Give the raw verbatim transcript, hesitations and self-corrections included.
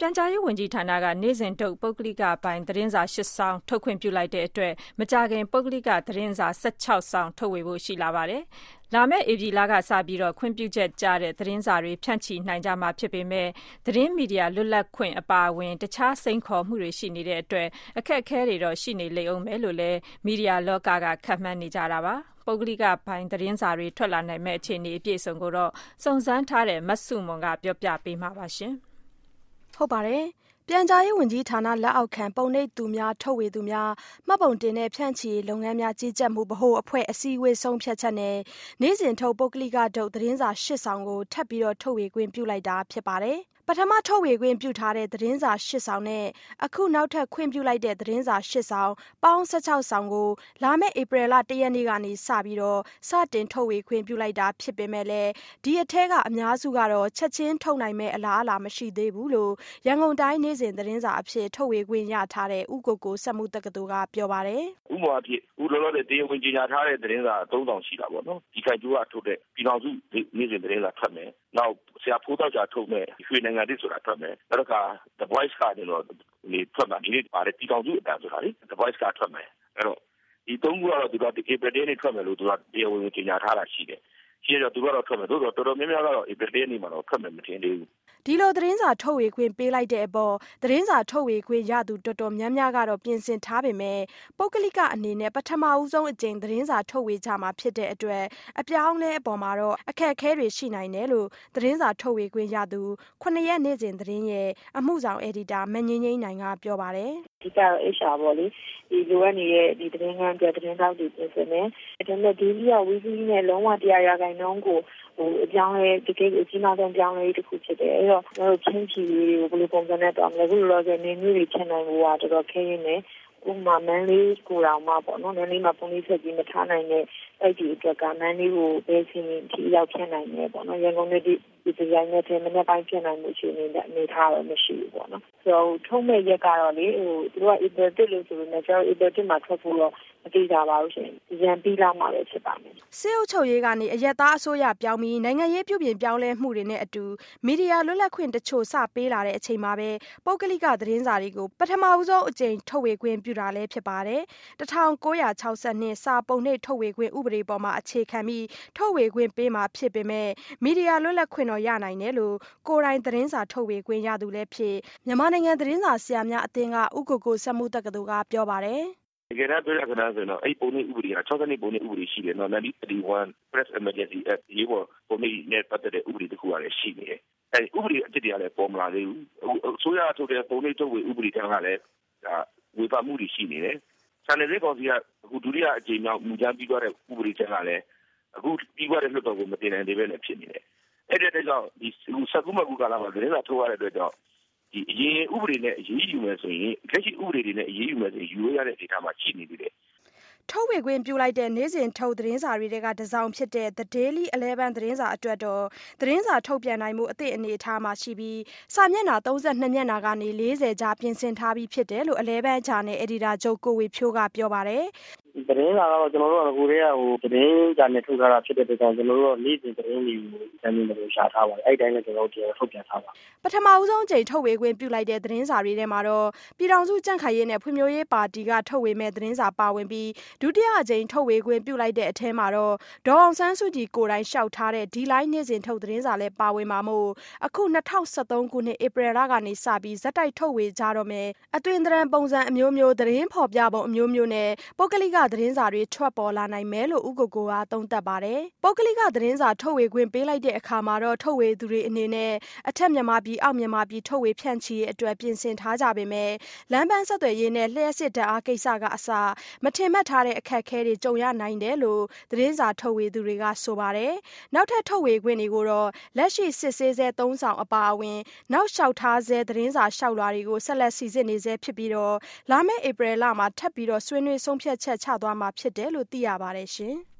ပြန်ကြားရေးဝန်ကြီးဌာနကနေ့စဉ်ထုတ်ပုဂ္ဂလိကပိုင်းသတင်းစာရှစ်စောင်ထုတ်ခွင့်ပြုလိုက်တဲ့အတွက်မကြာခင်ပုဂ္ဂလိကသတင်းစာဆယ့်ခြောက်စောင်ထုတ်ဝေဖို့ရှိလာပါတယ်။လာမယ့်ဧပြီလကစပြီးတော့ခွင့်ပြုချက်ကျတဲ့သတင်းစာတွေဖြန့်ချီနိုင်ကြမှာဖြစ်ပေမဲ့သတင်းမီဒီယာလွတ်လပ်ခွင့်အပါအဝင်တခြားစိန်ခေါ်မှုတွေရှိနေတဲ့အတွက်အခက်အခဲတွေတော့ရှိနေလိမ့်အောင်မယ်လို့လည်းမီဒီယာလောကကခန့်မှန်းနေကြတာပါ။ပုဂ္ဂလိကပိုင်းသတင်းစာတွေထွက်လာနိုင်မဲ့အခြေအနေအပြည့်အစုံကိုတော့စုံစမ်းထားတဲ့မဆုမွန်ကပြောပြပေးမှာပါရှင်။ဟုတ်ပါတယ်။ပြန်ကြားရေးဝန်ကြီးဌာနလက်အောက်ခံပုံနှိပ်သူများထုတ်ဝေသူများမှတ်ပုံတင်တဲ့ဖြန့်ချီလုပ်ငန်းများကြီးကြပ်မှုဗဟိုအဖွဲ့အစည်းအဝေးဆုံးဖြတ်ချက်နဲ့နေ့စဉ်ထုတ်ပုဂ္ဂလိကထုတ်သတင်းစာရှစ်စောင်ကိုထပ်ပြီးတော့ထုတ်ဝေခွင့်ပြုလိုက်တာဖြစ်ပါတယ်။ပထမထုတ်ဝေခွင့်ပြုထားတဲ့သတင်းစာရှစ်စောင်နဲ့အခုနောက်ထပ်ခွင့်ပြုလိုက်တဲ့သတင်းစာရှစ်စောင်ပေါင်းဆယ့်ခြောက်စောင်ကိုလာမယ့်ဧပြီလတစ်ရက်နေ့ကနေစပြီးတော့စတင်ထုတ်ဝေခွင့်ပြုလိုက်တာဖြစ်ပေမဲ့လည်းဒီအထက်ကအများစုကတော့ချက်ချင်းထုတ်နိုင်မဲ့အလားအလာမရှိသေးဘူးလို့ရန်ကုန်တိုင်းနေ့စဉ်သတင်းစာအဖြစ်ထုတ်ဝေခွင့်ရထားတဲ့ဥကိုကိုစက်မှုတက္ကသိုလ်ကပြောပါတယ်။ဥပမာအဖြစ်ဥလောလောတဲ့တရားဝင်ကြေညာထားတဲ့သတင်းစာသုံးစောင်ရှိတာပေါ့နော်။ဒီခိုင်ကျိုးကထုတ်တဲ့ပြည်တော်စုနေ့စဉ်သတင်းစာထွက်မယ်။နောက်ဆရာဖိုးတောက်ကြထုတ်မဲ့ရွှေနိုင်ငံတစ်ဆိုတာထွက်မယ်နောက်တစ်ခါ The Voice ကကျွန်တော်ဒီထွက်မှာဒီနေ့ပါတယ်ပြည်တော်စုအတန်းဆိုတာလေ The Voice ကထွက်မယ်အဲ့တော့ဒီသုံးခုကတော့သူက April နေ့ထွက်မယ်လို့သူကတရားဝင်ကြေညာထားတာရှိတယ်ရှိတော့သူကတော့ထွက်မယ်သို့တော့တော်တော်များများကတော့ April နေ့မှာတော့ထွက်မယ်မထင်သေးဘူးဒီလိုသတင်းစာထုတ်ဝေခွင့်ပေးလိုက်တဲ့အပေါ်သတင်းစာထုတ်ဝေခွင့်ရသူတော်တော်များများကတော့ပြင်ဆင်ထားပေမဲ့ပုဂ္ဂလိကအနေနဲ့ပထမဦးဆုံးအကြိမ်သတင်းစာထုတ်ဝေကြမှာဖြစ်တဲ့အတွက်အပြောင်းလဲအပေါ်မှာတော့အခက်အခဲတွေရှိနိုင်တယ်လို့သတင်းစာထုတ်ဝေခွင့်ရသူခုနှစ်ရက်နေ့စဉ်သတင်းရဲ့အမှုဆောင်အယ်ဒီတာမငင်းငင်းနိုင်ကပြောပါတယ်ဒီကတော့ H R ပေါ့လေဒီလိုရနေတဲ့ဒီသတင်းကန်းပြသတင်းတောက်တွေပြင်ဆင်တယ်ဒါပေမဲ့ဒီလျော်ဝီစီနဲ့လုံးဝတရားရဂိုင်နှုန်းကိုဟိုအပြောင်းလဲတကယ်အကြီးမားဆုံးပြောင်းလဲတစ်ခုဖြစ်တယ်အဲ့တော့ကျွန်တော်တို့ချင်းချီတွေကိုဘယ်လိုပုံစံနဲ့တော့မလဲခုလောလောဆယ်နေမျိုးတွေဖြစ်နိုင်ဖို့ကတော်တော်ခဲရင်းနေဥပမာမန်လေးကိုတောင်မှပေါ့နော်မန်လေးမှာပုံလေးဆက်ပြီးမထားနိုင်တဲ့အဲ့ဒီအတွက်ကမန်လေးကိုဘယ်ချင်းထိရောက်ဖြစ်နိုင်လဲပေါ့နော်ရန်ကုန်မြို့ဒီဒီဇိုင်းနဲ့ထဲမနေ့ပိုင်းဖြစ်နိုင်မှုရှိနေတဲ့အနေထားတော့မရှိဘူးပေါ့နော်ဆိုတော့ထုံးမဲ့ရက်ကတော့လေဟိုသူတို့က April တစ်လို့ဆိုလို့လည်းကျွန်တော် April တစ်မှာထွက်ဖို့တော့မသိကြပါဘူးရှင်ရန်ပြီးလာမှပဲဖြစ်ပါမယ်စစ်အုပ်ချုပ်ရေးကနေအရက်သားအစိုးရပြောင်းပြီးနိုင်ငံရေးပြုပြင်ပြောင်းလဲမှုတွေနဲ့အတူမီဒီယာလွတ်လပ်ခွင့်တချို့စပေးလာတဲ့အချိန်မှာပဲပုဂ္ဂလိကသတင်းစာတွေကိုပထမဦးဆုံးအကြိမ်ထုတ်ဝေခွင့်ပြုတာလည်းဖြစ်ပါတယ်၁၉၆၂စာပုံနှိပ်ထုတ်ဝေခွင့်ဥပဒေပေါ်မှာအခြေခံပြီးထုတ်ဝေခွင့်ပေးမှာဖြစ်ပေမဲ့မီဒီယာလွတ်လပ်ခွင့်တော့ရနိုင်တယ်လို့ကိုယ်တိုင်သတင်းစာထုတ်ဝေခွင့်ရသူလည်းဖြစ်မြန်မာနိုင်ငံသတင်းစာဆရာများအသင်းကဥက္ကိုကိုစက်မှုတက္ကသိုလ်ကပြောပါတယ်တကယ်တော့ပြောရခဏဆိုတော့အဲ့ပုံနှိပ်ဥပဒေက၆၀နှစ်ပုံနှိပ်ဥပဒေရှိတယ်နော်nineteen thirty-one Press Emergency Act ရေးပေါ်ပုံနှိပ်နဲ့ပတ်သက်တဲ့ဥပဒေတစ်ခုကလည်းရှိနေတယ်အဲ့ဥပဒေအစ်တွေကလည်းပေါ်မလာသေးဘူးအစိုးရထုတ်တဲ့ပုံနှိပ်ထုတ်ဝေဥပဒေတန်းကလည်းဒါဝေဖန်မှုတွေရှိနေတယ်ချန်နယ်လေးကောင်စီကအခုဒုတိယအကြိမ်မြောက်မူကြမ်းပြီးသွားတဲ့ဥပဒေတန်းကလည်းအခုပြီးသွားတဲ့လွှတ်တော်ကိုမတင်နိုင်သေးပဲလည်းဖြစ်နေတယ်အဲ့တဲ့အတွက်ကြောင့်ဒီစကူမကူကာလာမှာသတင်းစာထုတ်ရတဲ့အတွက်ကြောင့်ဒီအရင်ဥပဒေနဲ့အရေးယူမယ်ဆိုရင်လက်ရှိဥပဒေတွေနဲ့အရေးယူမယ်ဆိုရင်ယူရတဲ့ဒေတာမှာရှိနေသေးတယ်ထုတ်ဝေခွင့်ပြုလိုက်တဲ့နေ့စဉ်ထုတ်သတင်းစာတွေကတစောင်းဖြစ်တဲ့ The Daily eleven သတင်းစာအတွက်တော့သတင်းစာထုတ်ပြန်နိုင်မှုအသည့်အနေအထားမှာရှိပြီးစာမျက်နှာသုံးဆယ့်နှစ်မျက်နှာကနေလေးဆယ်ကြားပြင်ဆင်ထားပြီးဖြစ်တယ်လို့elevenဂျာနယ်အယ်ဒီတာချုပ်ကိုဝေဖြိုးကပြောပါတယ်သတင်းစာကတော့ကျွန်တော်တို့ကကိုယ်တည်းကဟိုသတင်းဂျာနယ်ထုတ်ထားတာဖြစ်တဲ့အတွက်ကြောင့်ကျွန်တော်တို့ကနေ့စဉ်သတင်းတွေကိုစံနစ်တွေရှာထားပါတယ်အဲ့တိုင်းလည်းကျွန်တော်တို့ထုတ်ပြန်ထားပါပထမဦးဆုံးအကြိမ်ထုတ်ဝေခွင့်ပြုလိုက်တဲ့သတင်းစာတွေထဲမှာတော့ပြည်ထောင်စုကြံ့ခိုင်ရေးနဲ့ဖွံ့ဖြိုးရေးပါတီကထုတ်ဝေမဲ့သတင်းစာပါဝင်ပြီးဒုတိယအကြိမ်ထုတ်ဝေခွင့်ပြုလိုက်တဲ့အထဲမှာတော့ဒေါ်အောင်ဆန်းစုကြည်ကိုယ်တိုင်လျှောက်ထားတဲ့ဒီလိုင်းနေ့စဉ်ထုတ်သတင်းစာလည်းပါဝင်မှာမို့အခု၂၀၁၃ခုနှစ်ဧပြီလကနေစပြီးဇက်တိုက်ထုတ်ဝေကြတော့မယ်အသွင်သဏ္ဍာန်ပုံစံအမျိုးမျိုးသတင်းဖော်ပြပုံအမျိုးမျိုးနဲ့ပုဂ္ဂလိကသတင်းစာတွေထွက်ပေါ်လာနိုင်မယ်လို့ဥက္ကိုကိုကသုံးသပ်ပါတယ်ပုဂ္ဂလိကသတင်းစာထုတ်ဝေခွင့်ပေးလိုက်တဲ့အခါမှာတော့ထုတ်ဝေသူတွေအနေနဲ့အထက်မြန်မာပြည်အောက်မြန်မာပြည်ထုတ်ဝေဖြန့်ချီရေးအတွက်ပြင်ဆင်ထားကြပေမဲ့လမ်းပန်းဆက်သွယ်ရေးနဲ့လျှက်စစ်ဓာတ်အားကိစ္စကအစမထင်မှတ်ထားတဲ့အခက်အခဲတွေကြုံရနိုင်တယ်လို့သတင်းစာထုတ်ဝေသူတွေကဆိုပါတယ်နောက်ထပ်ထုတ်ဝေခွင့်တွေကိုတော့လက်ရှိစစ်ဆေးဆဲသုံးဆောင်အပါအဝင်နောက်လျှောက်ထားဆဲသတင်းစာလျှောက်လွှာတွေကိုဆက်လက်စီစစ်နေဆဲဖြစ်ပြီးတော့လာမယ့်ဧပြီလမှာထပ်ပြီးတော့ဆွေးနွေးဆုံးဖြတ်ချက်ချသွားမှာဖြစ်တယ်လို့သိရပါတယ်ရှင်။